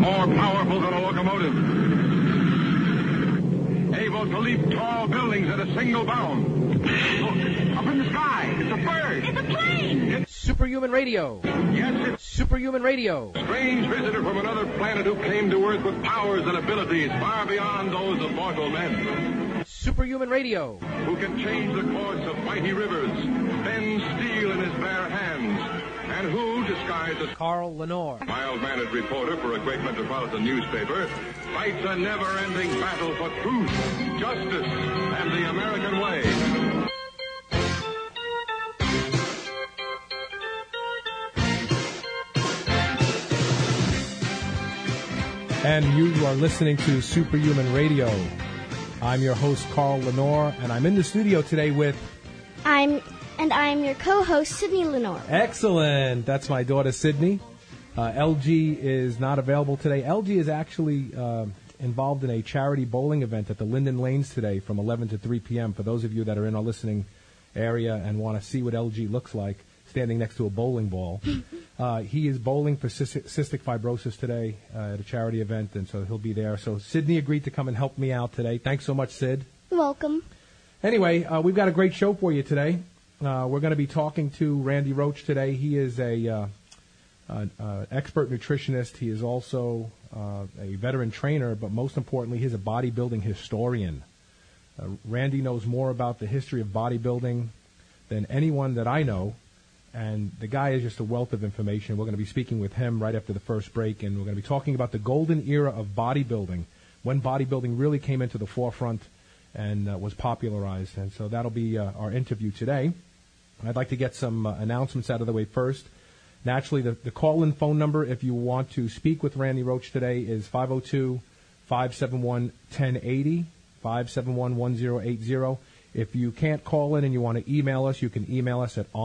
more powerful than a locomotive, able to leap tall buildings at a single bound. Look, up in the sky, it's a bird. It's a plane. Superhuman Radio. Yes, it's Superhuman Radio. a strange visitor from another planet who came to Earth with powers and abilities far beyond those of mortal men. Superhuman Radio. Who can change the course of mighty rivers, bend steel in his bare hands, and who, disguised as Carl Lenore. mild-mannered reporter for a great metropolitan newspaper, fights a never-ending battle for truth, justice, and the American way. And you are listening to Superhuman Radio. I'm your host, Carl Lenore, and I'm in the studio today with... I'm your co-host, Sydney Lenore. Excellent. That's my daughter, Sydney. LG is not available today. LG is actually involved in a charity bowling event at the Linden Lanes today from 11 to 3 p.m. For those of you that are in our listening area and want to see what LG looks like standing next to a bowling ball. He is bowling for cystic fibrosis today at a charity event, and so he'll be there. So Sydney agreed to come and help me out today. Thanks so much, Sid. You're welcome. Anyway, we've got a great show for you today. We're going to be talking to Randy Roach today. He is an expert nutritionist. He is also a veteran trainer, but most importantly, he's a bodybuilding historian. Randy knows more about the history of bodybuilding than anyone that I know, and the guy is just a wealth of information. We're going to be speaking with him right after the first break, and we're going to be talking about the golden era of bodybuilding, when bodybuilding really came into the forefront and was popularized. And so that'll be our interview today. I'd like to get some announcements out of the way first. Naturally, the call-in phone number, if you want to speak with Randy Roach today, is 502-571-1080, 571-1080. If you can't call in and you want to email us, you can email us at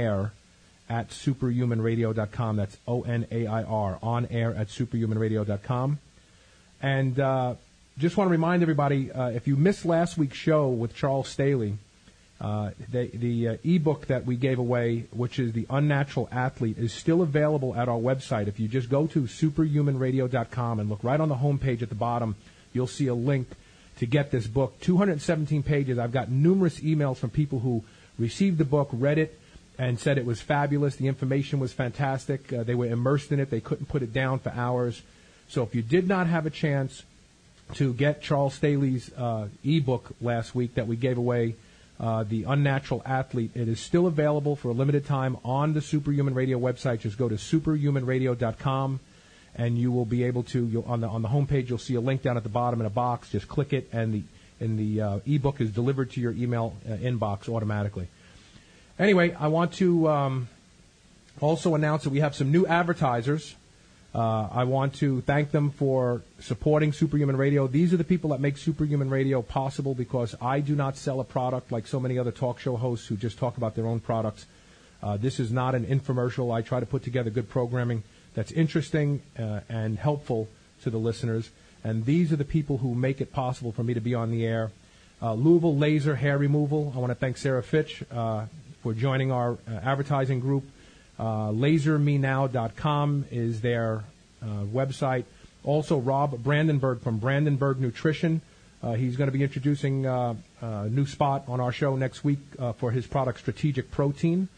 onair@superhumanradio.com. That's ONAIR, onair@superhumanradio.com. And just want to remind everybody, if you missed last week's show with Charles Staley, the ebook that we gave away, which is The Unnatural Athlete, is still available at our website. If you just go to superhumanradio.com and look right on the homepage at the bottom, you'll see a link to get this book. 217 pages. I've got numerous emails from people who received the book, read it, and said it was fabulous. The information was fantastic. They were immersed in it. They couldn't put it down for hours. So if you did not have a chance to get Charles Staley's ebook last week that we gave away, The Unnatural Athlete, it is still available for a limited time on the Superhuman Radio website. Just go to superhumanradio.com, and you will be able to, on the homepage, you'll see a link down at the bottom in a box. Just click it, and the ebook is delivered to your email inbox automatically. Anyway, I want to also announce that we have some new advertisers. I want to thank them for supporting Superhuman Radio. These are the people that make Superhuman Radio possible, because I do not sell a product like so many other talk show hosts who just talk about their own products. This is not an infomercial. I try to put together good programming that's interesting and helpful to the listeners. And these are the people who make it possible for me to be on the air. Louisville Laser Hair Removal. I want to thank Sarah Fitch for joining our advertising group. LaserMeNow.com is their website. Also, Rob Brandenburg from Brandenburg Nutrition. He's going to be introducing a new spot on our show next week for his product Strategic Protein.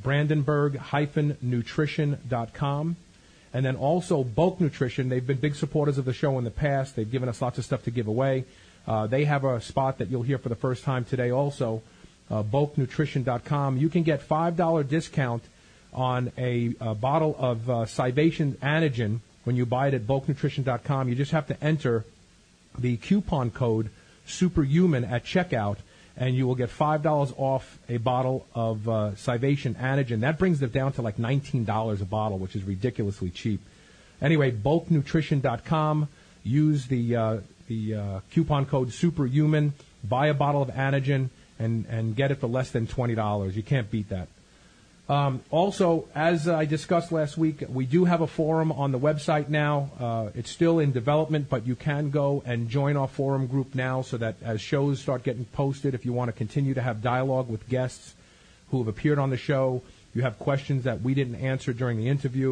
Brandenburg-nutrition.com. And then also Bulk Nutrition. They've been big supporters of the show in the past. They've given us lots of stuff to give away. They have a spot that you'll hear for the first time today also, bulknutrition.com. You can get $5 discount on a bottle of Civation Anagen when you buy it at bulknutrition.com. You just have to enter the coupon code Superhuman at checkout, and you will get $5 off a bottle of Civation Anagen. That brings it down to like $19 a bottle, which is ridiculously cheap. Anyway, bulknutrition.com. Use the coupon code Superhuman. Buy a bottle of Anagen and get it for less than $20. You can't beat that. Also, as I discussed last week, we do have a forum on the website now. It's still in development, but you can go and join our forum group now so that as shows start getting posted, if you want to continue to have dialogue with guests who have appeared on the show, you have questions that we didn't answer during the interview,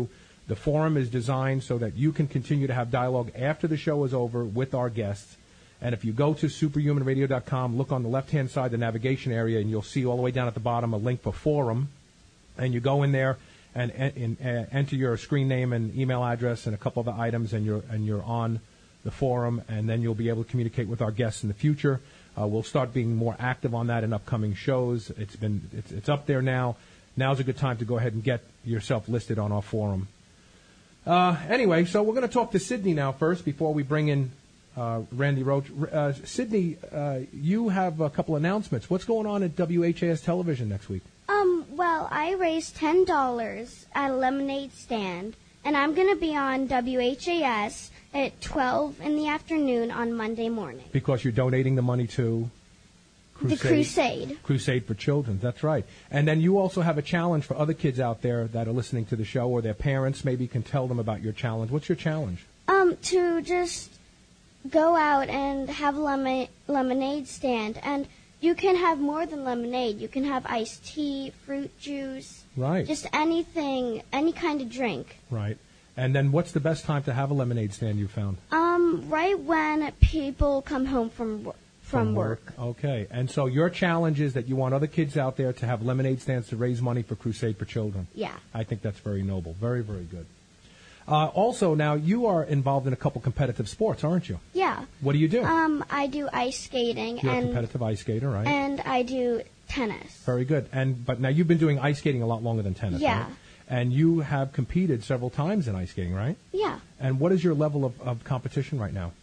The forum is designed so that you can continue to have dialogue after the show is over with our guests. And if you go to superhumanradio.com, look on the left-hand side, the navigation area, and you'll see all the way down at the bottom a link for forum. And you go in there and enter your screen name and email address and a couple of the items, and you're on the forum, and then you'll be able to communicate with our guests in the future. We'll start being more active on that in upcoming shows. It's up there now. Now's a good time to go ahead and get yourself listed on our forum. Anyway, so we're going to talk to Sydney now first before we bring in Randy Roach. Sydney, you have a couple announcements. What's going on at WHAS Television next week? Well, I raised $10 at a lemonade stand, and I'm going to be on WHAS at 12 in the afternoon on Monday morning. Because you're donating the money to The Crusade. Crusade for Children, that's right. And then you also have a challenge for other kids out there that are listening to the show, or their parents maybe can tell them about your challenge. What's your challenge? To just go out and have a lemonade stand, and you can have more than lemonade. You can have iced tea, fruit juice, right? Just anything, any kind of drink. Right. And then what's the best time to have a lemonade stand you found? Right when people come home from work. Okay. And so your challenge is that you want other kids out there to have lemonade stands to raise money for Crusade for Children. Yeah. I think that's very noble. Very, very good. Also, now, you are involved in a couple competitive sports, aren't you? Yeah. What do you do? I do ice skating. You're a competitive ice skater, right? And I do tennis. Very good. But now you've been doing ice skating a lot longer than tennis, yeah. Right? And you have competed several times in ice skating, right? Yeah. And what is your level of competition right now?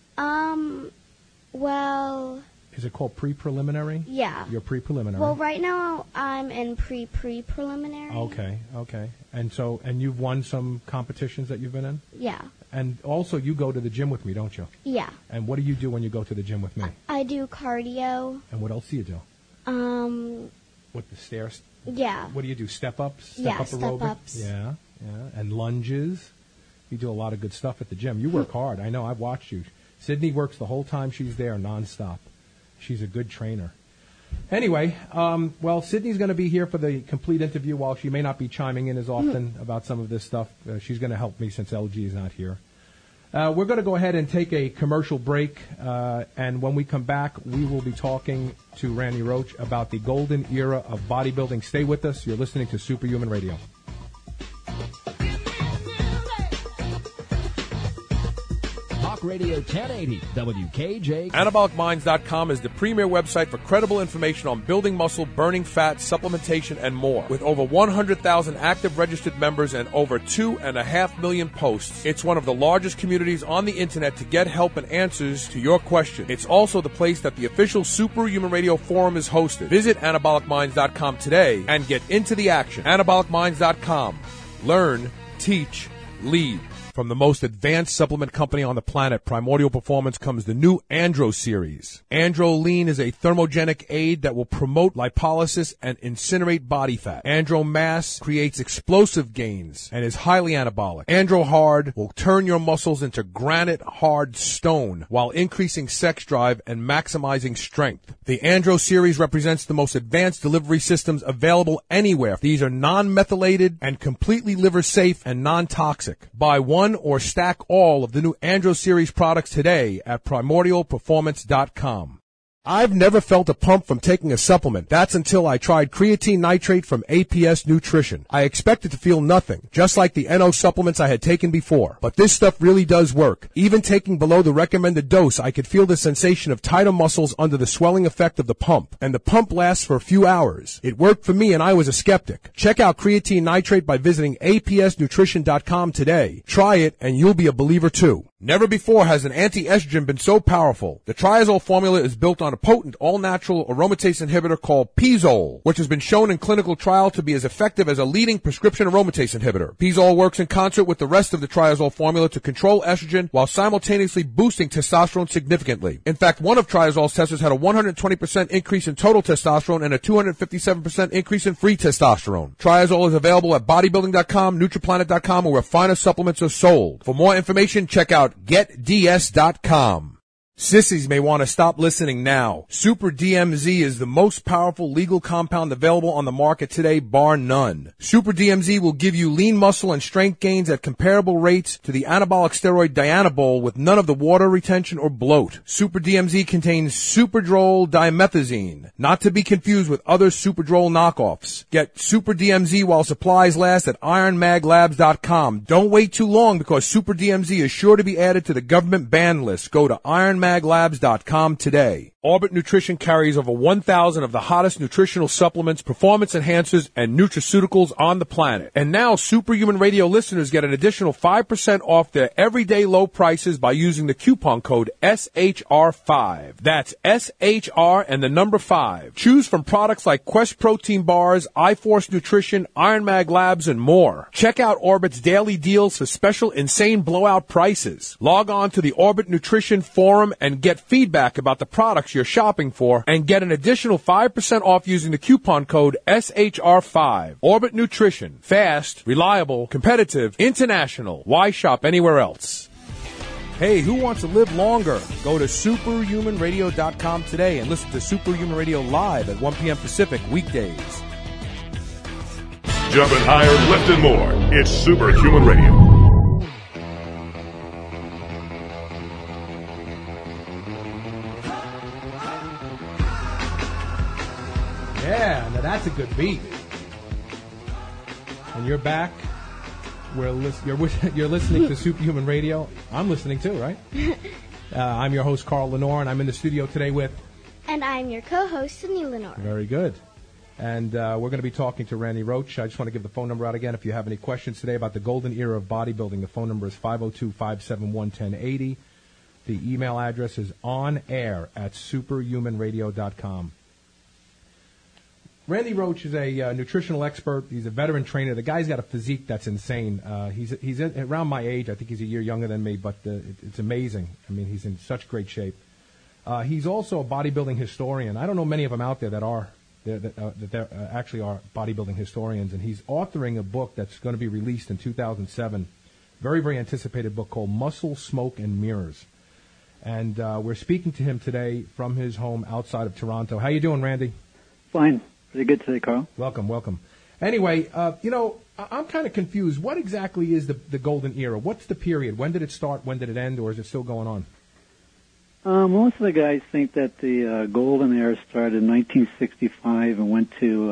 Well... Is it called pre-preliminary? Yeah. You're pre-preliminary. Well, right now I'm in pre-preliminary. Okay. And you've won some competitions that you've been in? Yeah. And also you go to the gym with me, don't you? Yeah. And what do you do when you go to the gym with me? I do cardio. And what else do you do? With the stairs? Yeah. What do you do? Step-ups? Step aerobic? ups. Yeah. And lunges? You do a lot of good stuff at the gym. You work hard. I know. I've watched you. Sydney works the whole time she's there nonstop. She's a good trainer. Anyway, well, Sydney's going to be here for the complete interview while she may not be chiming in as often about some of this stuff. She's going to help me since LG is not here. We're going to go ahead and take a commercial break, and when we come back, we will be talking to Randy Roach about the golden era of bodybuilding. Stay with us. You're listening to Superhuman Radio. Radio 1080, WKJ. AnabolicMinds.com is the premier website for credible information on building muscle, burning fat, supplementation, and more. With over 100,000 active registered members and over 2.5 million posts, it's one of the largest communities on the internet to get help and answers to your questions. It's also the place that the official Superhuman Radio forum is hosted. Visit AnabolicMinds.com today and get into the action. AnabolicMinds.com. Learn, teach, lead. From the most advanced supplement company on the planet, Primordial Performance, comes the new Andro series. Andro Lean is a thermogenic aid that will promote lipolysis and incinerate body fat. Andro Mass creates explosive gains and is highly anabolic. Andro Hard will turn your muscles into granite hard stone while increasing sex drive and maximizing strength. The Andro series represents the most advanced delivery systems available anywhere. These are non-methylated and completely liver safe and non-toxic. Buy one or stack all of the new Andro series products today at primordialperformance.com. I've never felt a pump from taking a supplement. That's until I tried creatine nitrate from APS Nutrition. I expected to feel nothing, just like the NO supplements I had taken before. But this stuff really does work. Even taking below the recommended dose, I could feel the sensation of tighter muscles under the swelling effect of the pump. And the pump lasts for a few hours. It worked for me and I was a skeptic. Check out creatine nitrate by visiting apsnutrition.com today. Try it and you'll be a believer too. Never before has an anti-estrogen been so powerful. The Triazole formula is built on a potent all-natural aromatase inhibitor called Pizole, which has been shown in clinical trial to be as effective as a leading prescription aromatase inhibitor. Pizole works in concert with the rest of the Triazole formula to control estrogen while simultaneously boosting testosterone significantly. In fact, one of Triazole's testers had a 120% increase in total testosterone and a 257% increase in free testosterone. Triazole is available at bodybuilding.com, nutriplanet.com, or where finer supplements are sold. For more information, check out getds.com. Sissies may want to stop listening now. Super DMZ is the most powerful legal compound available on the market today, bar none. Super DMZ will give you lean muscle and strength gains at comparable rates to the anabolic steroid Dianabol with none of the water retention or bloat. Super DMZ contains Superdrol dimethazine, not to be confused with other Superdrol knockoffs. Get Super DMZ while supplies last at IronMagLabs.com. Don't wait too long because Super DMZ is sure to be added to the government ban list. Go to IronMagLabs.com today. Orbit Nutrition carries over 1,000 of the hottest nutritional supplements, performance enhancers, and nutraceuticals on the planet. And now Superhuman Radio listeners get an additional 5% off their everyday low prices by using the coupon code SHR5. That's SHR and the number 5. Choose from products like Quest Protein Bars, iForce Nutrition, Iron Mag Labs, and more. Check out Orbit's daily deals for special insane blowout prices. Log on to the Orbit Nutrition forum and get feedback about the products you're shopping for and get an additional 5% off using the coupon code SHR5. Orbit Nutrition. Fast, reliable, competitive, international. Why shop anywhere else? Hey, who wants to live longer? Go to superhumanradio.com today and listen to Superhuman Radio live at 1 p.m. Pacific weekdays. Jumping higher, lifting more. It's Superhuman Radio. Yeah, now that's a good beat. And you're back. You're listening to Superhuman Radio. I'm listening too, right? I'm your host, Carl Lenore, and I'm in the studio today with... And I'm your co-host, Sydney Lenore. Very good. And we're going to be talking to Randy Roach. I just want to give the phone number out again. If you have any questions today about the golden era of bodybuilding, the phone number is 502-571-1080. The email address is onair@superhumanradio.com. Randy Roach is a nutritional expert. He's a veteran trainer. The guy's got a physique that's insane. He's around my age. I think he's a year younger than me, but it's amazing. I mean, he's in such great shape. He's also a bodybuilding historian. I don't know many of them out there that actually are bodybuilding historians, and he's authoring a book that's going to be released in 2007. Very, very anticipated book called Muscle, Smoke, and Mirrors. And we're speaking to him today from his home outside of Toronto. How you doing, Randy? Fine. Pretty good today, Carl. Welcome. Anyway, I'm kind of confused. What exactly is the golden era? What's the period? When did it start? When did it end? Or is it still going on? Most of the guys think that the golden era started in 1965 and went to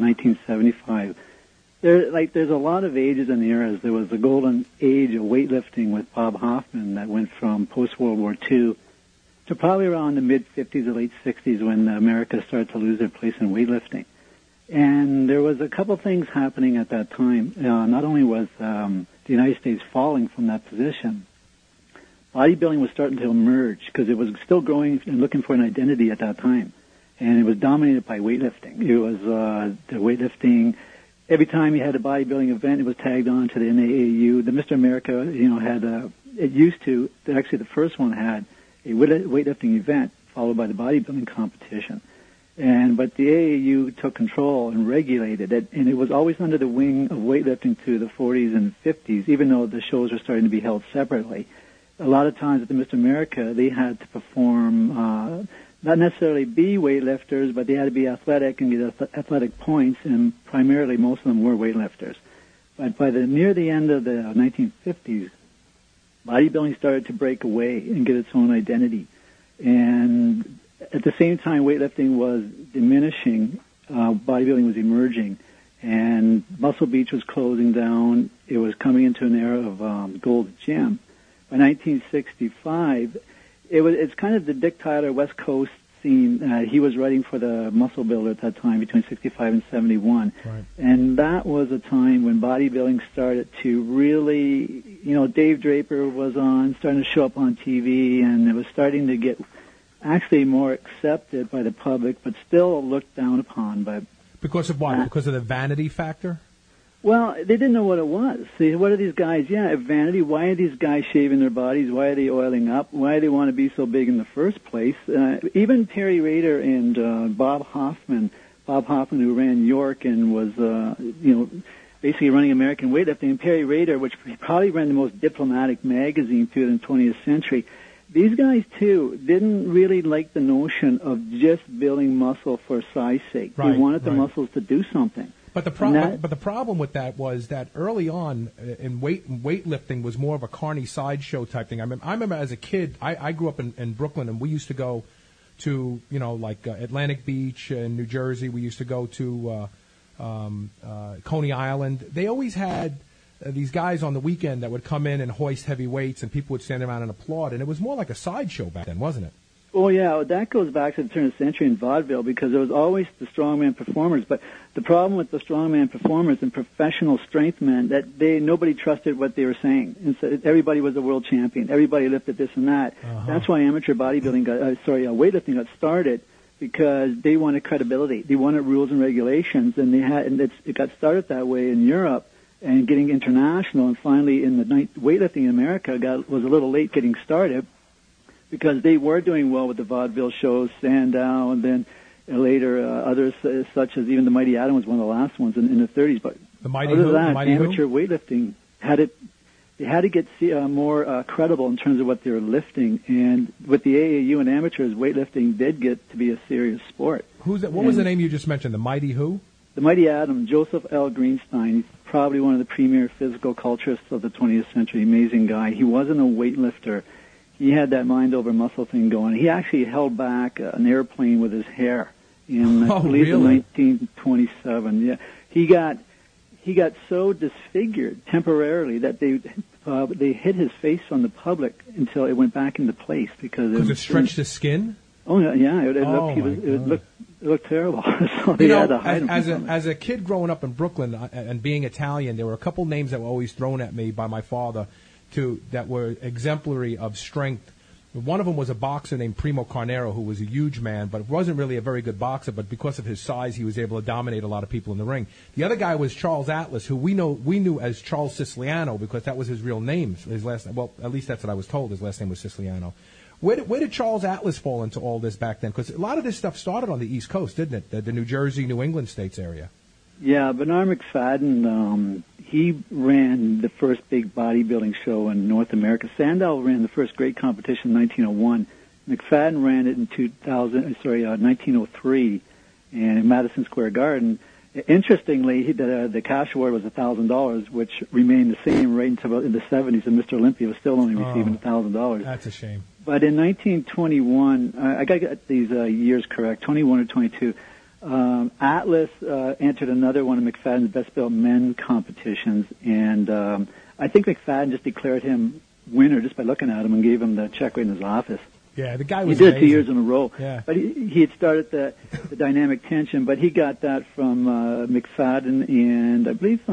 1975. There's a lot of ages and eras. There was the golden age of weightlifting with Bob Hoffman that went from post-World War II to probably around the mid-50s or late 60s when America started to lose their place in weightlifting. And there was a couple things happening at that time. Not only was the United States falling from that position, bodybuilding was starting to emerge because it was still growing and looking for an identity at that time. And it was dominated by weightlifting. It was the weightlifting. Every time you had a bodybuilding event, it was tagged on to the NAAU. The Mr. America, it used to, actually the first one had a weightlifting event followed by the bodybuilding competition. But the AAU took control and regulated it, and it was always under the wing of weightlifting through the 40s and 50s, even though the shows were starting to be held separately. A lot of times at the Mr. America, they had to perform, not necessarily be weightlifters, but they had to be athletic and get athletic points, and primarily most of them were weightlifters. But by near the end of the 1950s, bodybuilding started to break away and get its own identity. And at the same time weightlifting was diminishing, bodybuilding was emerging, and Muscle Beach was closing down. It was coming into an era of Gold's Gym. By 1965, it's kind of the Dick Tyler West Coast scene. He was writing for the Muscle Builder at that time between 65 and 71. Right. And that was a time when bodybuilding started to really, Dave Draper was starting to show up on TV, and it was starting to get actually more accepted by the public, but still looked down upon by... Because of what? Because of the vanity factor? Well, they didn't know what it was. See, what are these guys? Yeah, vanity. Why are these guys shaving their bodies? Why are they oiling up? Why do they want to be so big in the first place? Even Perry Rader and Bob Hoffman, who ran York and was, basically running American Weightlifting, and Perry Rader, which probably ran the most diplomatic magazine through the 20th century, these guys, too, didn't really like the notion of just building muscle for size sake. Right, they wanted the right. muscles to do something. But the problem with that was that early on in weightlifting was more of a carny sideshow type thing. I remember as a kid, I grew up in Brooklyn, and we used to go to Atlantic Beach in New Jersey. We used to go to Coney Island. They always had these guys on the weekend that would come in and hoist heavy weights, and people would stand around and applaud. And it was more like a sideshow back then, wasn't it? Oh, yeah, that goes back to the turn of the century in vaudeville because there was always the strongman performers. But the problem with the strongman performers and professional strength men that nobody trusted what they were saying. And so everybody was a world champion. Everybody lifted this and that. Uh-huh. That's why amateur bodybuilding weightlifting got started because they wanted credibility. They wanted rules and regulations, and it got started that way in Europe and getting international. And finally, in the weightlifting in America was a little late getting started, because they were doing well with the vaudeville shows, Sandow, and then later others such as even the Mighty Atom was one of the last ones in the 30s. But the Mighty other Who? than that, Mighty amateur Who? weightlifting they had to get more credible in terms of what they were lifting. And with the AAU and amateurs, weightlifting did get to be a serious sport. Who's that? What was the name you just mentioned? The Mighty Who? The Mighty Atom, Joseph L. Greenstein. He's probably one of the premier physical culturists of the 20th century. Amazing guy. He wasn't a weightlifter. He had that mind over muscle thing going. He actually held back an airplane with his hair in, I believe, in 1927. Yeah, he got so disfigured temporarily that they hid his face from the public until it went back into place because it stretched his skin. Oh yeah, it looked terrible. So they had to hide him as a kid growing up in Brooklyn and being Italian, there were a couple names that were always thrown at me by my father that were exemplary of strength. One of them was a boxer named Primo Carnero, who was a huge man, but wasn't really a very good boxer. But because of his size, he was able to dominate a lot of people in the ring. The other guy was Charles Atlas, who we knew as Charles Siciliano because that was his real name. His last, well, at least that's what I was told. His last name was Siciliano. Where did Charles Atlas fall into all this back then? Because a lot of this stuff started on the East Coast, didn't it? The New Jersey, New England states area. Yeah, Bernard McFadden, he ran the first big bodybuilding show in North America. Sandow ran the first great competition in 1901. McFadden ran it in 1903, and in Madison Square Garden. Interestingly, the cash award was $1,000, which remained the same right until in the 70s, and Mr. Olympia was still only receiving $1,000. That's a shame. But in 1921, I got to get these years correct, 21 or 22. Atlas entered another one of McFadden's best built men competitions, and I think McFadden just declared him winner just by looking at him and gave him the check right in his office. Yeah, the guy was He did amazing. 2 years in a row. Yeah. But he had started the dynamic tension, but he got that from McFadden, and I believe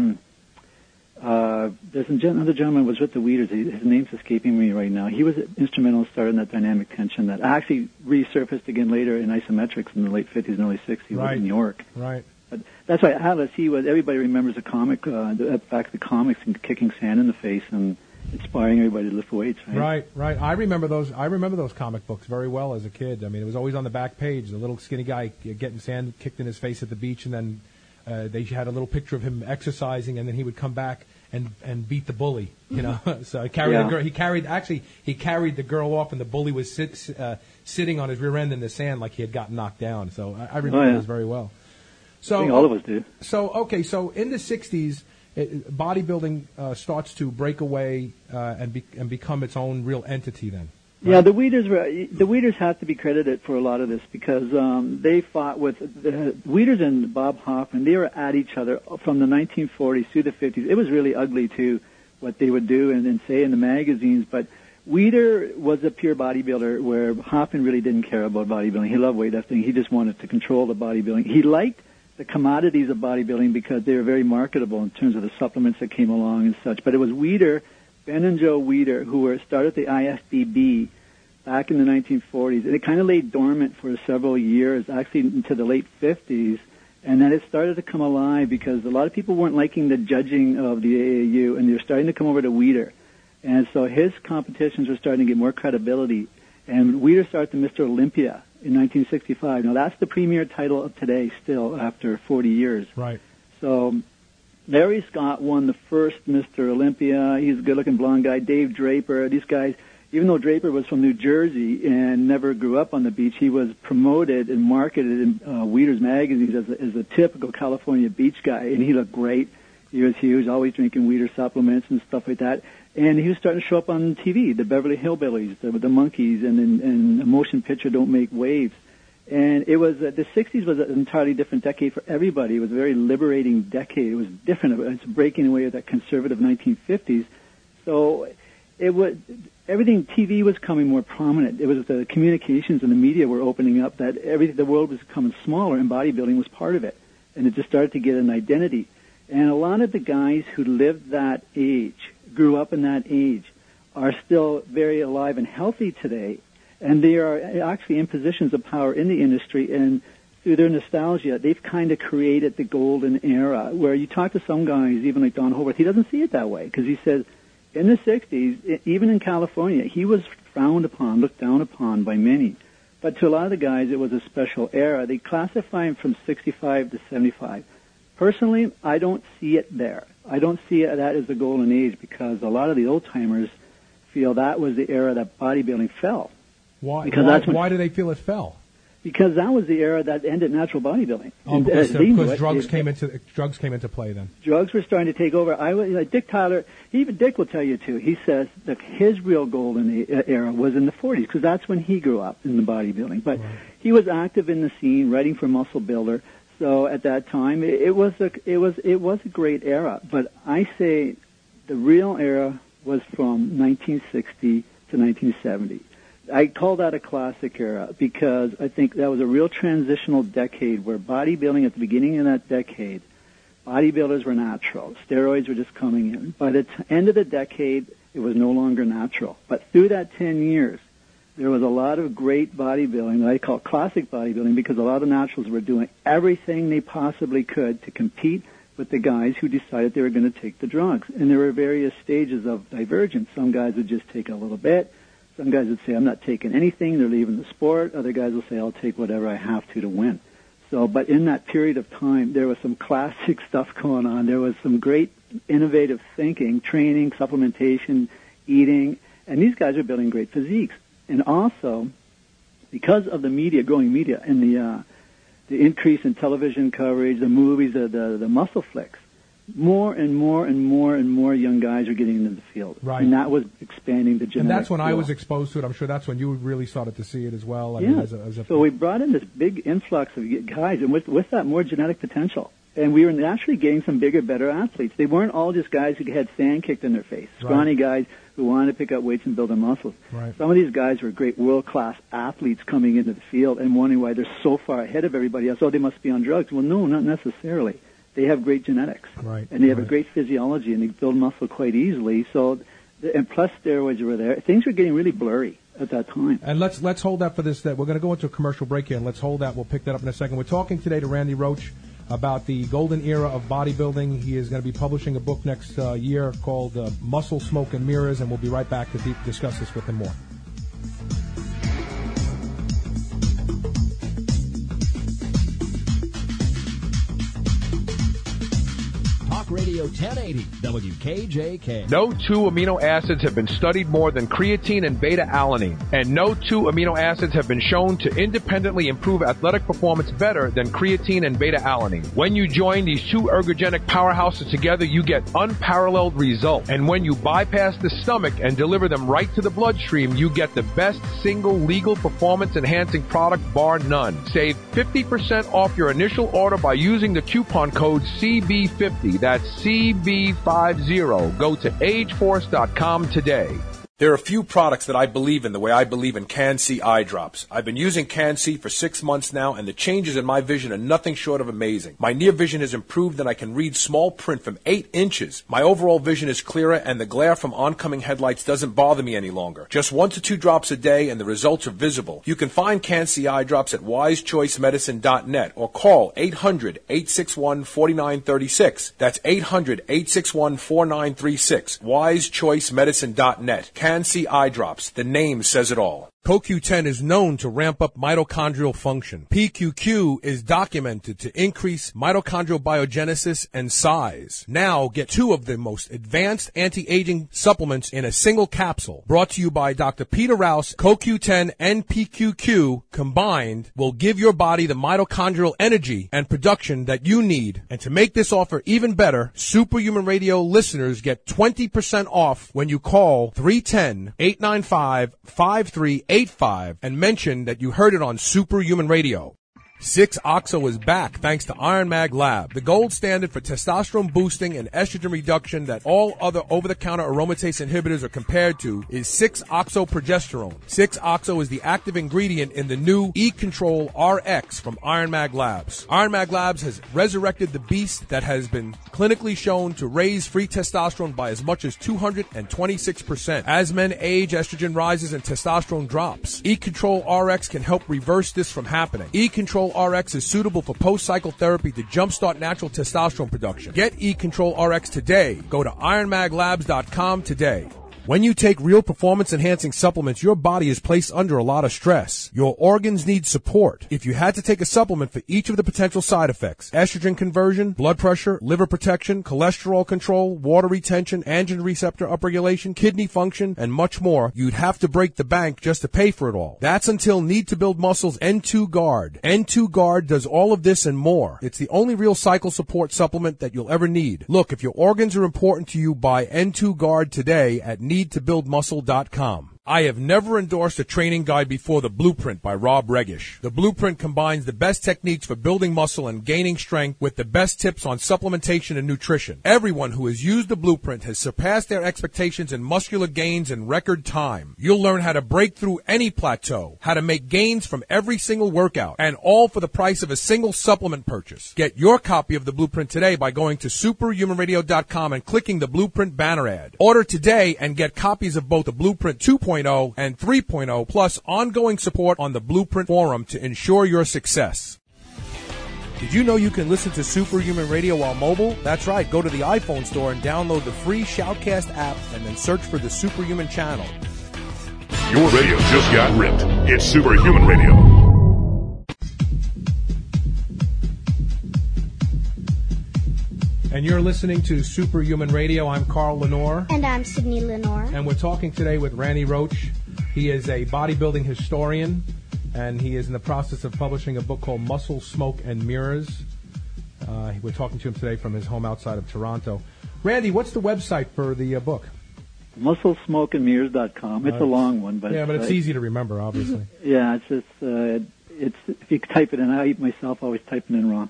there's another gentleman was with the Weeders. His name's escaping me right now. He was instrumental in starting that dynamic tension that actually resurfaced again later in isometrics in the late 50s and early 60s Right. in New York. Right. But that's why Atlas, everybody remembers the comic, the fact of the comics and kicking sand in the face and inspiring everybody to lift weights, right? Right. I remember those comic books very well as a kid. I mean, it was always on the back page, the little skinny guy getting sand kicked in his face at the beach, and then they had a little picture of him exercising, and then he would come back and beat the bully, you know. So he carried the girl. He carried the girl off, and the bully was sitting on his rear end in the sand like he had gotten knocked down. So I remember this very well. So I think all of us do. So in the 60s, bodybuilding starts to break away and become its own real entity. Then. Right? Yeah, the Weeders have to be credited for a lot of this because they fought with the Weeders and Bob Hoffman. They were at each other from the 1940s through the 50s. It was really ugly too, what they would do and say in the magazines. But Weider was a pure bodybuilder, where Hoffman really didn't care about bodybuilding. He loved weightlifting. He just wanted to control the bodybuilding. He liked the commodities of bodybuilding because they were very marketable in terms of the supplements that came along and such. But it was Weider, Ben and Joe Weider, who started the IFBB back in the 1940s. And it kind of lay dormant for several years, actually into the late 50s. And then it started to come alive because a lot of people weren't liking the judging of the AAU, and they were starting to come over to Weider. And so his competitions were starting to get more credibility. And Weider started the Mr. Olympia in 1965. Now, that's the premier title of today still after 40 years. Right. So Larry Scott won the first Mr. Olympia. He's a good-looking blonde guy. Dave Draper. These guys, even though Draper was from New Jersey and never grew up on the beach, he was promoted and marketed in Weeder's magazines as a typical California beach guy, and he looked great. He was huge, always drinking Weeder supplements and stuff like that. And he was starting to show up on TV, the Beverly Hillbillies, the Monkees, and the motion picture Don't Make Waves. And it was, the 60s was an entirely different decade for everybody. It was a very liberating decade. It was different. It's breaking away of that conservative 1950s. So it was, everything, TV was becoming more prominent. It was the communications and the media were opening up, that everything, the world was becoming smaller, and bodybuilding was part of it. And it just started to get an identity. And a lot of the guys who lived that age, grew up in that age, are still very alive and healthy today. And they are actually in positions of power in the industry, and through their nostalgia, they've kind of created the golden era, where you talk to some guys, even like Don Howarth, he doesn't see it that way, because he says, in the 60s, even in California, he was frowned upon, looked down upon by many. But to a lot of the guys, it was a special era. They classify him from 65 to 75. Personally, I don't see it there. I don't see that as the golden age, because a lot of the old-timers feel that was the era that bodybuilding fell. Why? Because why do they feel it fell? Because that was the era that ended natural bodybuilding. Oh, because drugs came into play then. Drugs were starting to take over. Dick Tyler, even Dick will tell you too. He says that his real golden era was in the 40s, because that's when he grew up in the bodybuilding. But he was active in the scene, writing for Muscle Builder. So at that time, it was a great era. But I say the real era was from 1960 to 1970. I call that a classic era, because I think that was a real transitional decade where bodybuilding, at the beginning of that decade, bodybuilders were natural. Steroids were just coming in. By the end of the decade, it was no longer natural. But through that 10 years, there was a lot of great bodybuilding that I call classic bodybuilding, because a lot of naturals were doing everything they possibly could to compete with the guys who decided they were going to take the drugs. And there were various stages of divergence. Some guys would just take a little bit. Some guys would say, I'm not taking anything. They're leaving the sport. Other guys will say, I'll take whatever I have to win. So, but in that period of time, there was some classic stuff going on. There was some great innovative thinking, training, supplementation, eating, and these guys are building great physiques. And also, because of the media, growing media, and the increase in television coverage, the movies, the muscle flicks, more and more and more and more young guys are getting into the field. Right. And that was expanding the genetic And that's when pool. I was exposed to it. I'm sure that's when you really started to see it as well. So we brought in this big influx of guys, and with that, more genetic potential. And we were naturally getting some bigger, better athletes. They weren't all just guys who had sand kicked in their face, scrawny guys who wanted to pick up weights and build their muscles. Right. Some of these guys were great world-class athletes coming into the field and wondering why they're so far ahead of everybody else. Oh, they must be on drugs. Well, no, not necessarily. They have great genetics, right, and they have a great physiology, and they build muscle quite easily. So, and plus steroids were there. Things were getting really blurry at that time. And let's hold that for this. That we're going to go into a commercial break here, and let's hold that. We'll pick that up in a second. We're talking today to Randy Roach about the golden era of bodybuilding. He is going to be publishing a book next year called Muscle, Smoke, and Mirrors, and we'll be right back to discuss this with him more. Radio 1080 WKJK. No two amino acids have been studied more than creatine and beta-alanine, and no two amino acids have been shown to independently improve athletic performance better than creatine and beta-alanine. When you join these two ergogenic powerhouses together, you get unparalleled results. And when you bypass the stomach and deliver them right to the bloodstream, you get the best single legal performance-enhancing product bar none. Save 50% off your initial order by using the coupon code CB50. That's CB50. Go to ageforce.com today. There are a few products that I believe in the way I believe in Can-C eye drops. I've been using Can-C for 6 months now, and the changes in my vision are nothing short of amazing. My near vision has improved, and I can read small print from 8 inches. My overall vision is clearer, and the glare from oncoming headlights doesn't bother me any longer. Just 1 to 2 drops a day, and the results are visible. You can find Can-C eye drops at wisechoicemedicine.net or call 800-861-4936. That's 800-861-4936. wisechoicemedicine.net. Can-C eye drops. The name says it all. CoQ10 is known to ramp up mitochondrial function. PQQ is documented to increase mitochondrial biogenesis and size. Now get 2 of the most advanced anti-aging supplements in a single capsule. Brought to you by Dr. Peter Rouse. CoQ10 and PQQ combined will give your body the mitochondrial energy and production that you need. And to make this offer even better, Superhuman Radio listeners get 20% off when you call 310-895-5385 and mention that you heard it on Superhuman Radio. 6-Oxo is back thanks to Iron Mag Lab, the gold standard for testosterone boosting and estrogen reduction that all other over-the-counter aromatase inhibitors are compared to is 6-Oxo progesterone. 6-Oxo is the active ingredient in the new E-Control RX from Iron Mag Labs. Iron Mag Labs has resurrected the beast that has been clinically shown to raise free testosterone by as much as 226%. As men age, estrogen rises and testosterone drops. E-Control RX can help reverse this from happening. E-Control RX is suitable for post-cycle therapy to jumpstart natural testosterone production. Get E-Control RX today. Go to ironmaglabs.com today. When you take real performance-enhancing supplements, your body is placed under a lot of stress. Your organs need support. If you had to take a supplement for each of the potential side effects, estrogen conversion, blood pressure, liver protection, cholesterol control, water retention, androgen receptor upregulation, kidney function, and much more, you'd have to break the bank just to pay for it all. That's until Need to Build Muscle's N2 Guard. N2 Guard does all of this and more. It's the only real cycle support supplement that you'll ever need. Look, if your organs are important to you, buy N2 Guard today at needtobuildmuscle.com. I have never endorsed a training guide before The Blueprint by Rob Regish. The Blueprint combines the best techniques for building muscle and gaining strength with the best tips on supplementation and nutrition. Everyone who has used The Blueprint has surpassed their expectations in muscular gains in record time. You'll learn how to break through any plateau, how to make gains from every single workout, and all for the price of a single supplement purchase. Get your copy of The Blueprint today by going to superhumanradio.com and clicking the Blueprint banner ad. Order today and get copies of both The Blueprint 2.0 and 3.0, plus ongoing support on the Blueprint Forum to ensure your success. Did you know you can listen to Superhuman Radio while mobile? That's right. Go to the iPhone store and download the free Shoutcast app and then search for the Superhuman channel. Your radio just got ripped. It's Superhuman Radio. And you're listening to Superhuman Radio. I'm Carl Lenore. And I'm Sydney Lenore. And we're talking today with Randy Roach. He is a bodybuilding historian, and he is in the process of publishing a book called Muscle, Smoke, and Mirrors. We're talking to him today from his home outside of Toronto. Randy, what's the website for the book? MuscleSmokeandMirrors.com. It's a long one, but yeah, but it's easy to remember, obviously. Yeah, it's just it's if you type it in, I myself always type it in wrong.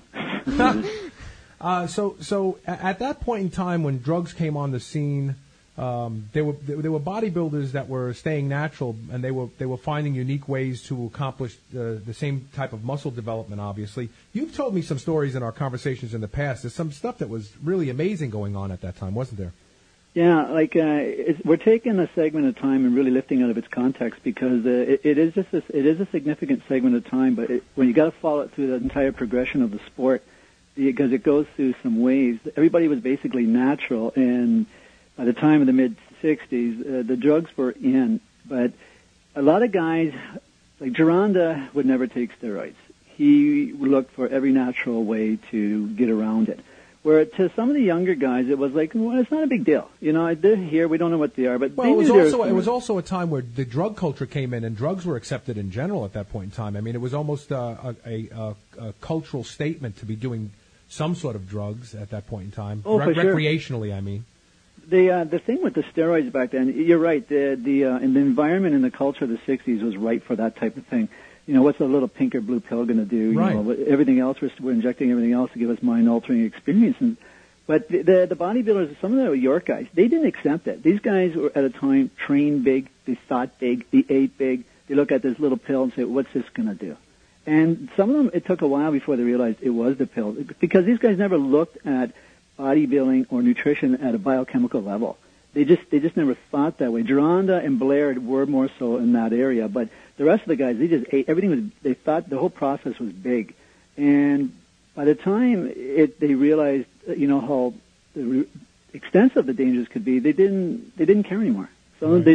So at that point in time when drugs came on the scene, there were bodybuilders that were staying natural, and they were finding unique ways to accomplish the same type of muscle development. Obviously, you've told me some stories in our conversations in the past. There's some stuff that was really amazing going on at that time, wasn't there? Yeah, like we're taking a segment of time and really lifting out of its context because it is a significant segment of time. But when you got to follow it through the entire progression of the sport, because it goes through some waves. Everybody was basically natural, and by the time of the mid-'60s, the drugs were in. But a lot of guys, like Gironda, would never take steroids. He looked for every natural way to get around it. Where to some of the younger guys, it was like, well, it's not a big deal. You know, they're here, we don't know what they are. But well, it was also a time where the drug culture came in, and drugs were accepted in general at that point in time. I mean, it was almost a cultural statement to be doing some sort of drugs at that point in time, recreationally, sure. I mean. The thing with the steroids back then, you're right. The environment and the culture of the '60s was right for that type of thing. You know, what's a little pink or blue pill going to do? Right. You know, everything else, we're injecting everything else to give us mind-altering experience. But the bodybuilders, some of the York guys, they didn't accept it. These guys were at a time trained big, they thought big, they ate big. They look at this little pill and say, "What's this going to do?" And some of them, it took a while before they realized it was the pill, because these guys never looked at bodybuilding or nutrition at a biochemical level. They just never thought that way. Gironda and Blair were more so in that area, but the rest of the guys, they just ate. They thought the whole process was big. And by the time they realized, you know, how extensive the dangers could be, they didn't care anymore. So right.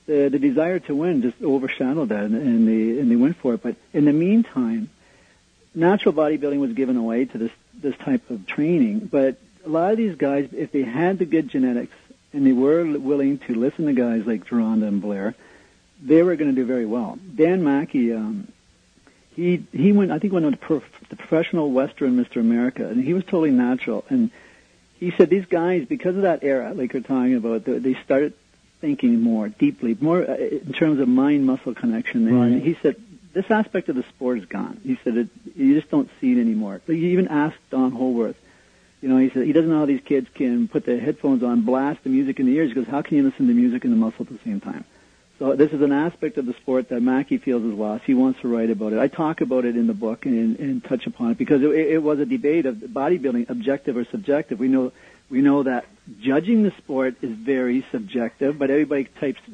the desire to win just overshadowed that, and they went for it. But in the meantime, natural bodybuilding was given away to this type of training. But a lot of these guys, if they had the good genetics and they were willing to listen to guys like Gironda and Blair, they were going to do very well. Dan Mackey, he went on to the professional Western Mr. America, and he was totally natural. And he said these guys, because of that era, like you're talking about, they started thinking more deeply, more in terms of mind-muscle connection. And Right. he said this aspect of the sport is gone. He said you just don't see it anymore. Like you even asked Don Holworth. You know, he said he doesn't know how these kids can put their headphones on, blast the music in the ears. He goes, how can you listen to music and the muscle at the same time? So this is an aspect of the sport that Mackey feels is lost. He wants to write about it. I talk about it in the book and touch upon it because it was a debate of bodybuilding, objective or subjective. We know that judging the sport is very subjective, but everybody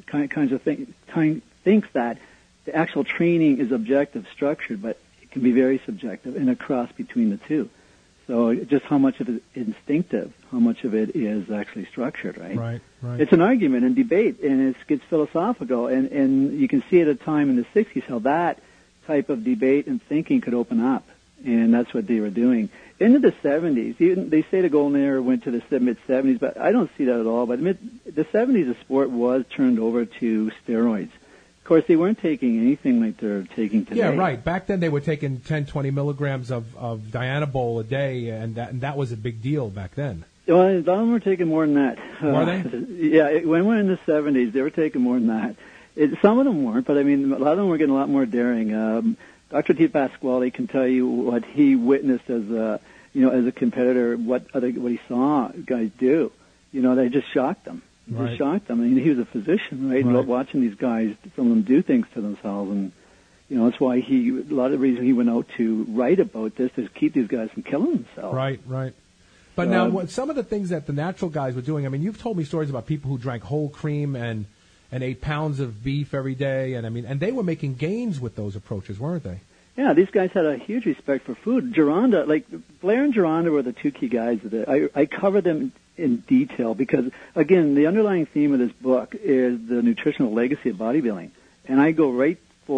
thinks that the actual training is objective, structured, but it can be very subjective and a cross between the two. So just how much of it is instinctive, how much of it is actually structured, right? Right. It's an argument and debate, and it gets philosophical, and you can see at a time in the 60s how that type of debate and thinking could open up, and that's what they were doing. Into the 70s, even they say the golden era went to the mid-70s, but I don't see that at all. But the 70s, the sport was turned over to steroids. Of course, they weren't taking anything like they're taking today. Yeah, right. Back then, they were taking 10, 20 milligrams of Dianabol a day, and that was a big deal back then. Well, a lot of them were taking more than that. Were they? Yeah, when we were in the 70s, they were taking more than that. Some of them weren't, but I mean, a lot of them were getting a lot more daring. Dr. T. Pasquale can tell you what he witnessed as a competitor, what he saw guys do. You know, they just shocked them. Right. Just shocked them. I mean, he was a physician, right? Right. And watching these guys, some of them do things to themselves, and you know, that's why a lot of the reason he went out to write about this is to keep these guys from killing themselves. Right. But now, some of the things that the natural guys were doing, I mean, you've told me stories about people who drank whole cream and 8 pounds of beef every day, and they were making gains with those approaches, weren't they? Yeah, these guys had a huge respect for food. Gironda, like Blair and Gironda were the two key guys that I cover them in detail because, again, the underlying theme of this book is the nutritional legacy of bodybuilding. And I go right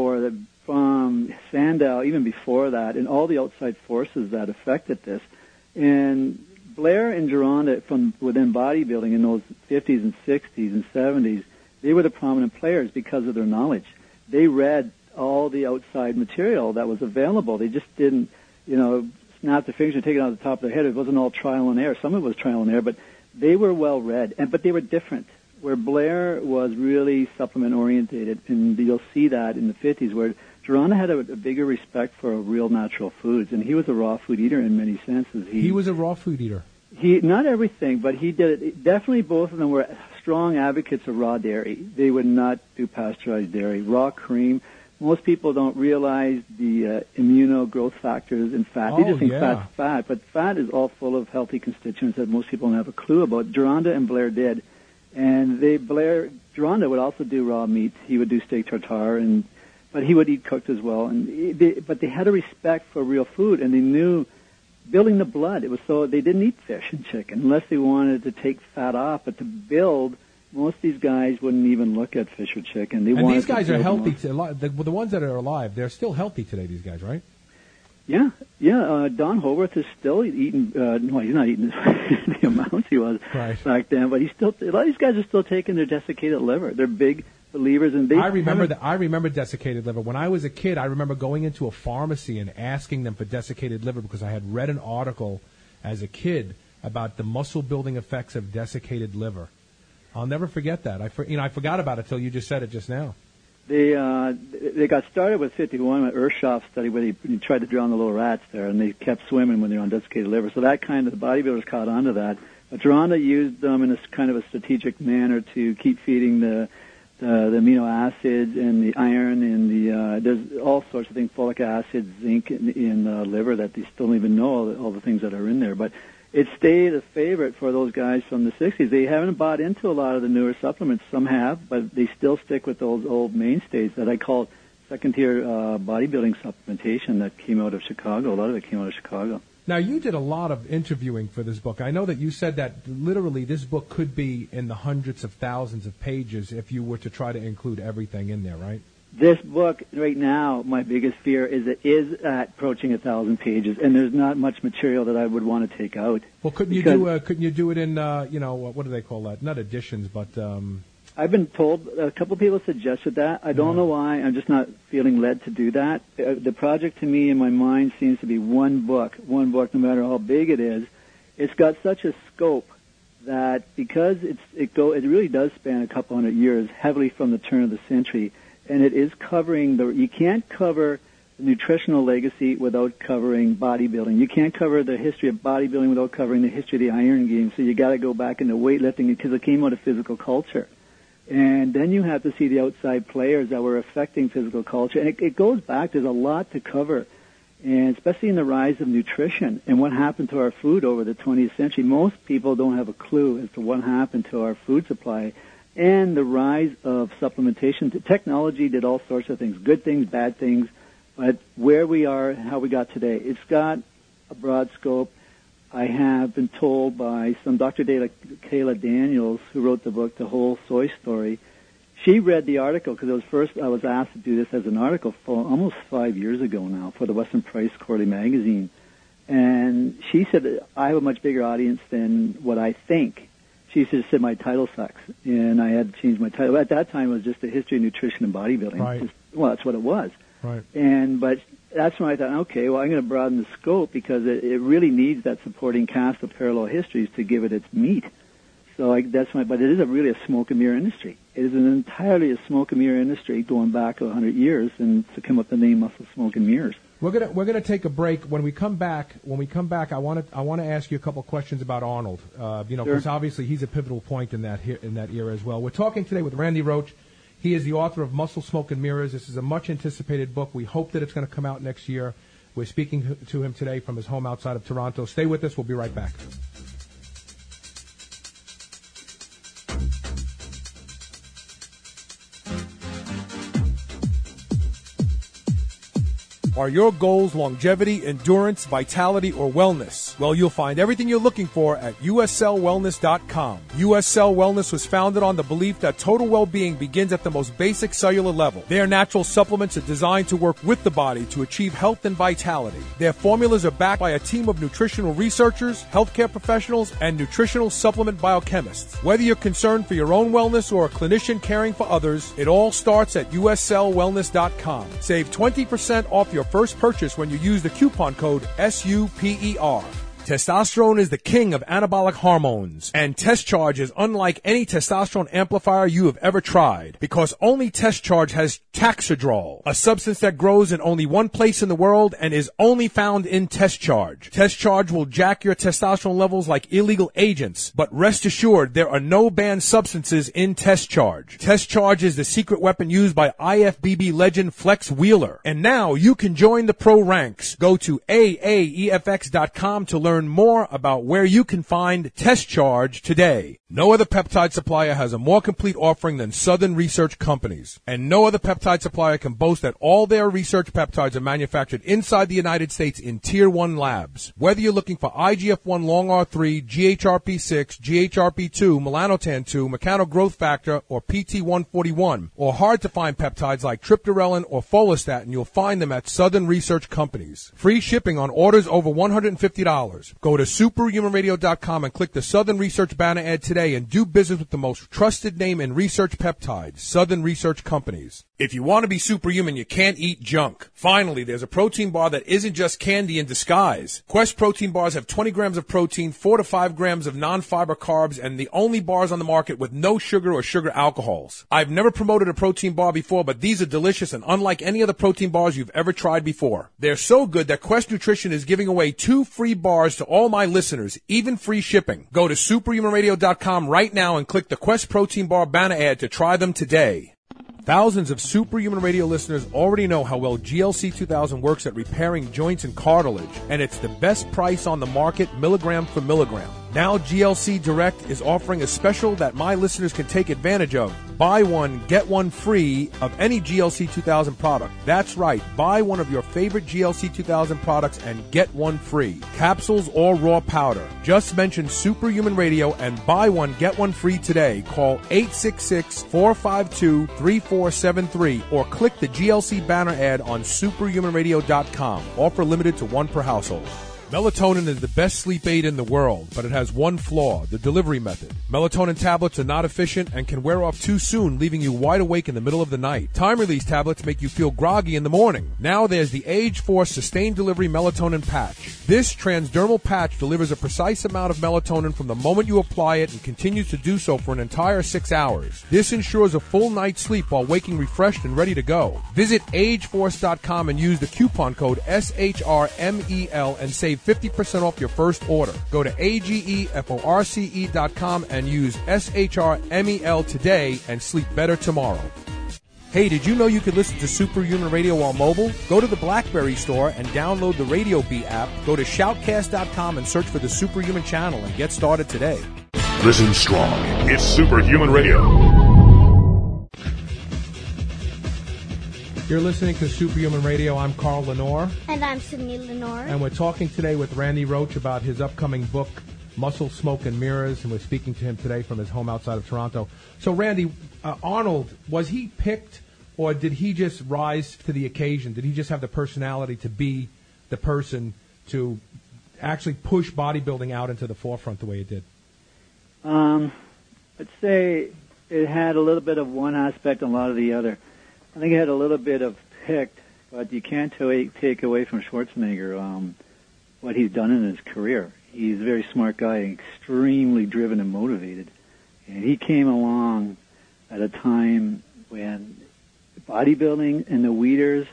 from Sandow, even before that, and all the outside forces that affected this. And Blair and Gironda, from within bodybuilding in those 50s and 60s and 70s, they were the prominent players because of their knowledge. They read all the outside material that was available. They just didn't, snap their fingers and take it out of the top of their head. It wasn't all trial and error. Some of it was trial and error, but they were well read. But they were different. Where Blair was really supplement orientated, and you'll see that in the 50s, where Gironda had a bigger respect for real natural foods, and he was a raw food eater in many senses. He was a raw food eater. He not everything, but he did it. Definitely, both of them were strong advocates of raw dairy. They would not do pasteurized dairy, raw cream. Most people don't realize the immuno growth factors in fat. They just think fat's fat, but fat is all full of healthy constituents that most people don't have a clue about. Gironda and Blair did, and Gironda would also do raw meat. He would do steak tartare, but he would eat cooked as well. But they had a respect for real food, and they knew building the blood. It was so they didn't eat fish and chicken unless they wanted to take fat off, but to build. Most of these guys wouldn't even look at fish or chicken. These guys are healthy. The ones that are alive, they're still healthy today, these guys, right? Yeah. Don Holworth is still eating, he's not eating the amounts he was back then, but a lot of these guys are still taking their desiccated liver. They're big believers in I remember desiccated liver. When I was a kid, I remember going into a pharmacy and asking them for desiccated liver because I had read an article as a kid about the muscle-building effects of desiccated liver. I'll never forget that. I forgot about it till you just said it just now. They got started with 51 with Ershoff study where he tried to drown the little rats there, and they kept swimming when they were on desiccated liver. So that kind of the bodybuilders caught on to that. But Gironda used them in a kind of a strategic manner to keep feeding the amino acids and the iron and there's all sorts of things, folic acid, zinc in the liver that they still don't even know all the things that are in there. But it stayed a favorite for those guys from the 60s. They haven't bought into a lot of the newer supplements. Some have, but they still stick with those old mainstays that I call second-tier bodybuilding supplementation that came out of Chicago. A lot of it came out of Chicago. Now, you did a lot of interviewing for this book. I know that you said that literally this book could be in the hundreds of thousands of pages if you were to try to include everything in there, right? This book right now, my biggest fear is it is approaching 1,000 pages, and there's not much material that I would want to take out. Well, couldn't you do it in what do they call that? Not editions, but I've been told a couple of people suggested that. I don't know why. I'm just not feeling led to do that. The project to me in my mind seems to be one book, no matter how big it is. It's got such a scope that because it really does span a couple hundred years, heavily from the turn of the century. And it is covering you can't cover the nutritional legacy without covering bodybuilding. You can't cover the history of bodybuilding without covering the history of the Iron Games. So you got to go back into weightlifting because it came out of physical culture. And then you have to see the outside players that were affecting physical culture. And it goes back. There's a lot to cover, and especially in the rise of nutrition and what happened to our food over the 20th century. Most people don't have a clue as to what happened to our food supply. And the rise of supplementation. Technology did all sorts of things, good things, bad things, but where we are and how we got today, it's got a broad scope. I have been told by some Dr. Kayla Daniels, who wrote the book, The Whole Soy Story. She read the article because I was asked to do this as an article for almost 5 years ago now for the Weston Price Quarterly Magazine. And she said that I have a much bigger audience than what I think. She just said my title sucks, and I had to change my title. At that time, it was just a history of nutrition and bodybuilding. Right. That's what it was. Right. But that's when I thought, okay, well, I'm going to broaden the scope because it really needs that supporting cast of parallel histories to give it its meat. So but it is really a smoke and mirror industry. It is entirely a smoke and mirror industry going back 100 years, and to come up with the name Muscle Smoke and Mirrors. We're gonna take a break. When we come back, I want to ask you a couple of questions about Arnold. Because obviously he's a pivotal point in that era as well. We're talking today with Randy Roach. He is the author of Muscle, Smoke, and Mirrors. This is a much anticipated book. We hope that it's going to come out next year. We're speaking to him today from his home outside of Toronto. Stay with us. We'll be right back. Are your goals longevity, endurance, vitality, or wellness? Well, you'll find everything you're looking for at USCellWellness.com. USCell Wellness was founded on the belief that total well-being begins at the most basic cellular level. Their natural supplements are designed to work with the body to achieve health and vitality. Their formulas are backed by a team of nutritional researchers, healthcare professionals, and nutritional supplement biochemists. Whether you're concerned for your own wellness or a clinician caring for others, it all starts at USCellWellness.com. Save 20% off your first purchase when you use the coupon code SUPER. Testosterone is the king of anabolic hormones, and Test Charge is unlike any testosterone amplifier you have ever tried, because only Test Charge has Taxidrol, a substance that grows in only one place in the world and is only found in Test Charge. Test Charge will jack your testosterone levels like illegal agents, but rest assured there are no banned substances in Test Charge. Test Charge is the secret weapon used by IFBB legend Flex Wheeler, and now you can join the pro ranks. Go to AAEFX.com to learn more about where you can find Test Charge today. No other peptide supplier has a more complete offering than Southern Research Companies, and no other peptide supplier can boast that all their research peptides are manufactured inside the United States in Tier 1 labs. Whether you're looking for IGF-1 Long R3, GHRP6, GHRP2, melanotan-2, mechano growth factor, or PT141, or hard to find peptides like triptorelin or follistatin, you'll find them at Southern Research Companies. Free shipping on orders over $150. Go to superhumanradio.com and click the Southern Research banner ad today and do business with the most trusted name in research peptides, Southern Research Companies. If you want to be superhuman, you can't eat junk. Finally, there's a protein bar that isn't just candy in disguise. Quest protein bars have 20 grams of protein, 4 to 5 grams of non-fiber carbs, and the only bars on the market with no sugar or sugar alcohols. I've never promoted a protein bar before, but these are delicious and unlike any other protein bars you've ever tried before. They're so good that Quest Nutrition is giving away 2 free bars to all my listeners, even free shipping. Go to superhumanradio.com right now and click the Quest Protein Bar banner ad to try them today. Thousands of Superhuman Radio listeners already know how well GLC 2000 works at repairing joints and cartilage, and it's the best price on the market milligram for milligram. Now GLC Direct is offering a special that my listeners can take advantage of. Buy one, get one free of any GLC 2000 product. That's right, buy one of your favorite GLC 2000 products and get one free. Capsules or raw powder. Just mention Superhuman Radio and buy one, get one free today. Call 866-452-3473 or click the GLC banner ad on superhumanradio.com. Offer limited to one per household. Melatonin is the best sleep aid in the world, but it has one flaw, the delivery method. Melatonin tablets are not efficient and can wear off too soon, leaving you wide awake in the middle of the night. Time-release tablets make you feel groggy in the morning. Now there's the Age Force Sustained Delivery Melatonin Patch. This transdermal patch delivers a precise amount of melatonin from the moment you apply it and continues to do so for an entire 6 hours. This ensures a full night's sleep while waking refreshed and ready to go. Visit ageforce.com and use the coupon code SHRMEL and save 50% off your first order. Go to ageforce.com and use SHRMEL today and sleep better tomorrow. Hey, did you know you could listen to Superhuman Radio while mobile? Go to the BlackBerry store and download the Radio Bee app. Go to shoutcast.com and search for the Superhuman channel and get started today. Listen strong. It's Superhuman Radio. You're listening to Superhuman Radio. I'm Carl Lenore. And I'm Sydney Lenore. And we're talking today with Randy Roach about his upcoming book, Muscle, Smoke, and Mirrors, and we're speaking to him today from his home outside of Toronto. So, Randy, Arnold, was he picked, or did he just rise to the occasion? Did he just have the personality to be the person to actually push bodybuilding out into the forefront the way it did? I'd say it had a little bit of one aspect and a lot of the other. I think it had a little bit of picked, but you can't take away from Schwarzenegger what he's done in his career. He's a very smart guy, extremely driven and motivated. And he came along at a time when bodybuilding and the Weeders,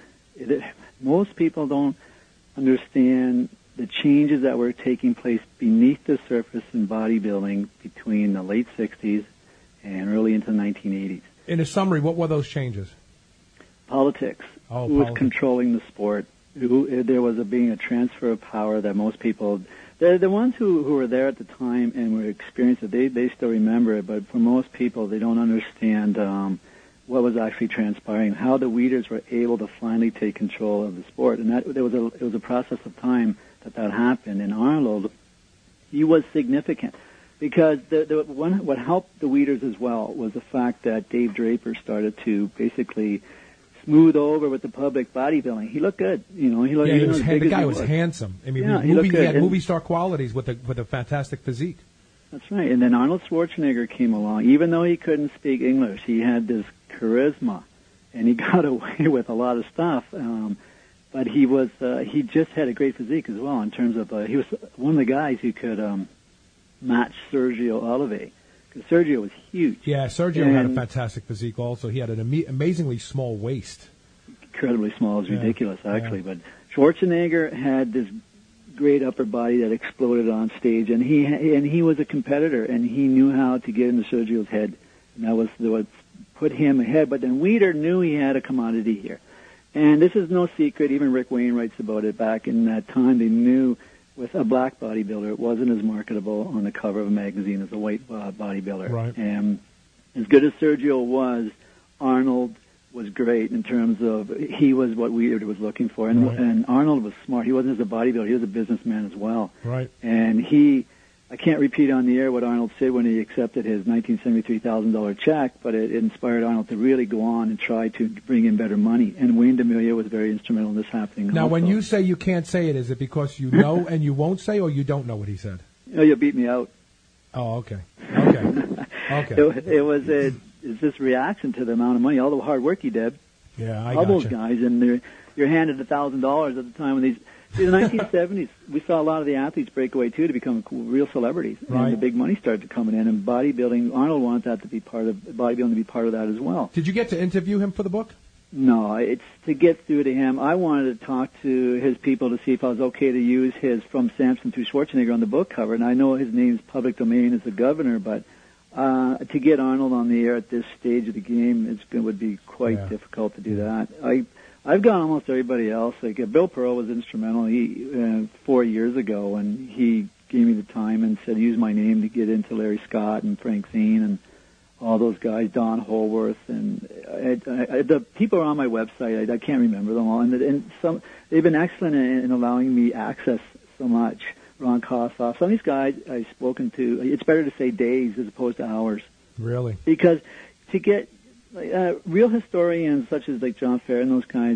most people don't understand the changes that were taking place beneath the surface in bodybuilding between the late 60s and early into the 1980s. In a summary, what were those changes? Politics. Who was controlling the sport? There was being a transfer of power that most people, the ones who were there at the time and were experienced it, they still remember it, but for most people, they don't understand what was actually transpiring, how the Weeders were able to finally take control of the sport. And it was a process of time that happened. And Arnold, he was significant. Because what helped the Weeders as well was the fact that Dave Draper started to basically smooth over with the public bodybuilding. He looked good, you know. The guy was handsome. I mean, he had movie star qualities with a fantastic physique. That's right. And then Arnold Schwarzenegger came along. Even though he couldn't speak English, he had this charisma, and he got away with a lot of stuff. But he just had a great physique as well. In terms of he was one of the guys who could match Sergio Olive. Because Sergio was huge. Yeah, Sergio had a fantastic physique also. He had an amazingly small waist. Incredibly small. It was ridiculous, actually. Yeah. But Schwarzenegger had this great upper body that exploded on stage, and he was a competitor, and he knew how to get into Sergio's head. And that was what put him ahead. But then Weider knew he had a commodity here. And this is no secret. Even Rick Wayne writes about it. Back in that time, they knew with a black bodybuilder, it wasn't as marketable on the cover of a magazine as a white bodybuilder. Right. And as good as Sergio was, Arnold was great in terms of he was what Weider was looking for. And Arnold was smart. He wasn't just a bodybuilder. He was a businessman as well. Right. And I can't repeat on the air what Arnold said when he accepted his $1973,000 check, but it inspired Arnold to really go on and try to bring in better money. And Wayne DeMilia was very instrumental in this happening. Now, also. When you say you can't say it, is it because you know and you won't say, or you don't know what he said? No, you beat me out. Oh, okay. It was it's this reaction to the amount of money, all the hard work he did. Yeah, all those guys, and you're handed $1,000 at the time when these. In the 1970s, we saw a lot of the athletes break away, too, to become real celebrities. Right. And the big money started coming in, and bodybuilding, Arnold wanted that to be part of, bodybuilding to be part of that as well. Did you get to interview him for the book? No, it's to get through to him. I wanted to talk to his people to see if I was okay to use his From Samson to Schwarzenegger on the book cover, and I know his name's public domain as the governor, but to get Arnold on the air at this stage of the game, it would be quite difficult to do that. I've got almost everybody else. Like Bill Pearl was instrumental. He 4 years ago, and he gave me the time and said use my name to get into Larry Scott and Frank Zane and all those guys, Don Holworth, and the people are on my website. I can't remember them all, and some they've been excellent in allowing me access so much. Ron Kossoff, some of these guys I've spoken to. It's better to say days as opposed to hours. Really? Because to get real historians such as like John Fair and those guys,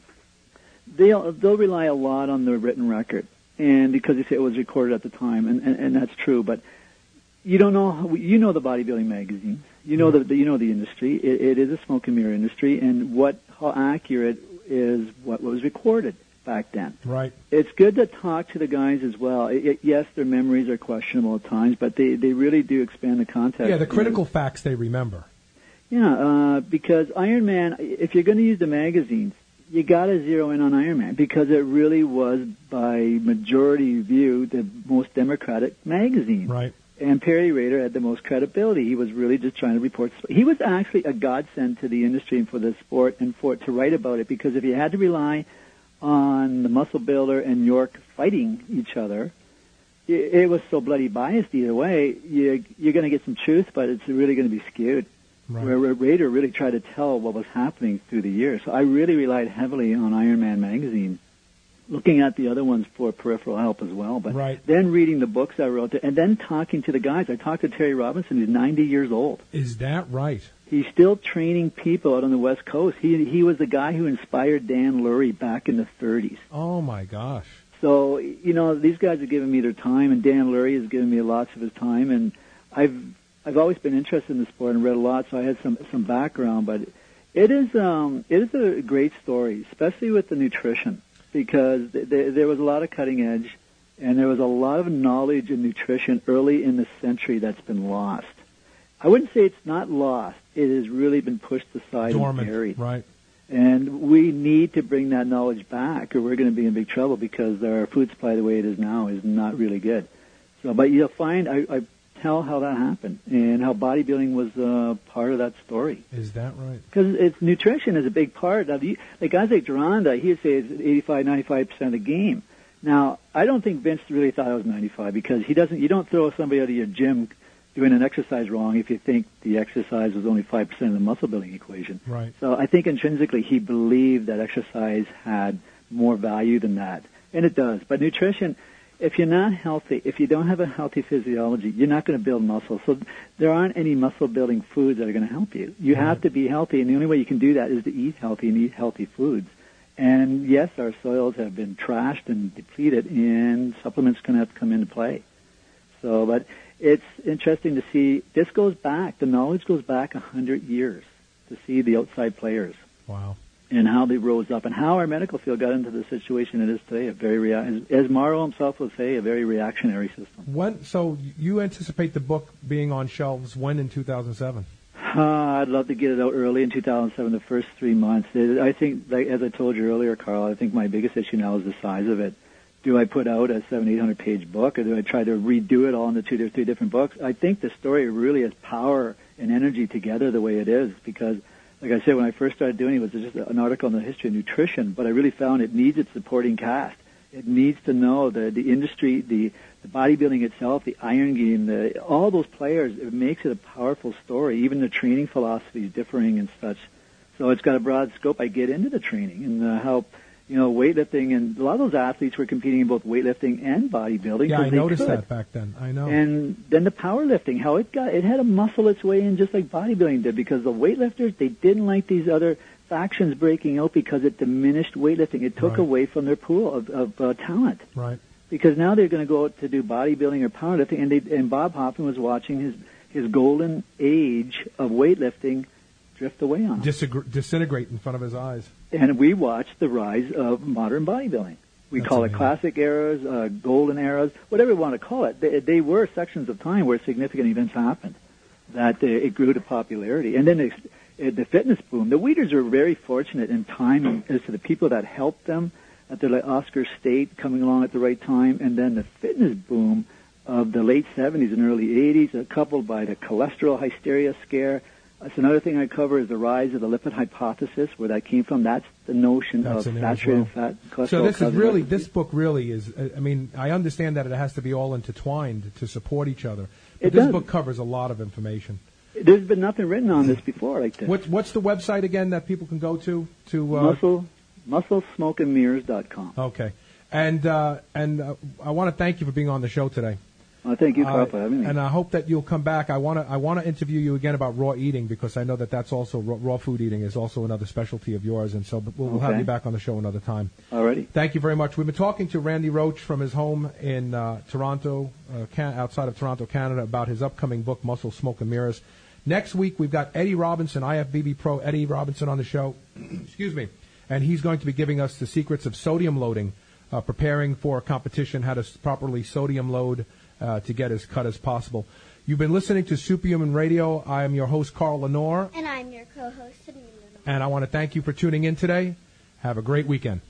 they'll rely a lot on the written record, and because they say it was recorded at the time, and that's true. But you don't know. You know the bodybuilding magazines. You know the industry. It is a smoke and mirror industry, and how accurate is what was recorded back then. Right. It's good to talk to the guys as well. Yes, their memories are questionable at times, but they really do expand the context. Yeah, the critical facts they remember. Yeah, because Iron Man, if you're going to use the magazines, you got to zero in on Iron Man because it really was, by majority view, the most democratic magazine. Right. And Perry Rader had the most credibility. He was really just trying to report. He was actually a godsend to the industry and for the sport and to write about it, because if you had to rely on the Muscle Builder and York fighting each other, it was so bloody biased either way. You're going to get some truth, but it's really going to be skewed. Right. Where Rader really tried to tell what was happening through the years. So I really relied heavily on Iron Man magazine, looking at the other ones for peripheral help as well. But then reading the books I wrote, and then talking to the guys. I talked to Terry Robinson, who's 90 years old. Is that right? He's still training people out on the West Coast. He was the guy who inspired Dan Lurie back in the 30s. Oh, my gosh. So, these guys have given me their time, and Dan Lurie has given me lots of his time, and I've always been interested in the sport and read a lot, so I had some background, but it is a great story, especially with the nutrition, because there was a lot of cutting edge, and there was a lot of knowledge in nutrition early in the century that's been lost. I wouldn't say it's not lost. It has really been pushed aside and buried. Right. And we need to bring that knowledge back, or we're going to be in big trouble, because our food supply, the way it is now, is not really good. So, but you'll find I tell how that happened and how bodybuilding was part of that story. Is that right? Because nutrition is a big part of like guys like Duranda, he'd say it's 85-95% of the game. Now, I don't think Vince really thought it was 95, because you don't throw somebody out of your gym doing an exercise wrong if you think the exercise was only 5% of the muscle building equation. Right. So I think intrinsically he believed that exercise had more value than that, and it does. But nutrition, if you're not healthy, if you don't have a healthy physiology, you're not going to build muscle. So there aren't any muscle-building foods that are going to help you. You have to be healthy, and the only way you can do that is to eat healthy and eat healthy foods. And yes, our soils have been trashed and depleted, and supplements going to have to come into play. So, but it's interesting to see. This goes back. The knowledge goes back 100 years to see the outside players. Wow. And how they rose up, and how our medical field got into the situation it is today. As Morrow himself would say, a very reactionary system. So you anticipate the book being on shelves when in 2007? I'd love to get it out early in 2007, the first 3 months. I think, like, as I told you earlier, Carl, I think my biggest issue now is the size of it. Do I put out a 700-800-page book, or do I try to redo it all into 2 or 3 different books? I think the story really has power and energy together the way it is, because like I said, when I first started doing it was just an article on the history of nutrition, but I really found it needs its supporting cast. It needs to know the industry, the bodybuilding itself, the iron game, all those players. It makes it a powerful story, even the training philosophies differing and such. So it's got a broad scope. I get into the training and how, weightlifting, and a lot of those athletes were competing in both weightlifting and bodybuilding. Yeah, I noticed that back then. I know. And then the powerlifting, how it had to muscle its way in just like bodybuilding did, because the weightlifters, they didn't like these other factions breaking out because it diminished weightlifting. It took away from their pool of talent. Right. Because now they're going to go out to do bodybuilding or powerlifting, and Bob Hoffman was watching his golden age of weightlifting drift away on him. Disintegrate in front of his eyes. And we watched the rise of modern bodybuilding. We call it classic eras, golden eras, whatever you want to call it. They were sections of time where significant events happened, that it grew to popularity. And then the fitness boom. The Weeders are very fortunate in time as to the people that helped them, that they're like Oscar State coming along at the right time, and then the fitness boom of the late 70s and early 80s, coupled by the cholesterol hysteria scare. That's another thing I cover is the rise of the lipid hypothesis, where that came from. That's the notion of saturated fat, cholesterol. So this book really is, I mean, I understand that it has to be all intertwined to support each other. But this book covers a lot of information. There's been nothing written on this before like this. What's the website again that people can go to? Musclesmokeandmirrors.com. Okay. And I want to thank you for being on the show today. Thank you, Carl, for having me. And I hope that you'll come back. I want to interview you again about raw eating, because I know that's also raw food eating is also another specialty of yours, and so we'll have you back on the show another time. Alrighty. Thank you very much. We've been talking to Randy Roach from his home in Toronto, outside of Toronto, Canada, about his upcoming book, Muscle, Smoke and Mirrors. Next week we've got Eddie Robinson, IFBB Pro Eddie Robinson, on the show. Excuse me, and he's going to be giving us the secrets of sodium loading, preparing for a competition, how to properly sodium load to get as cut as possible. You've been listening to Superhuman Radio. I am your host, Carl Lenore. And I'm your co-host, Sydney Little. And I want to thank you for tuning in today. Have a great weekend.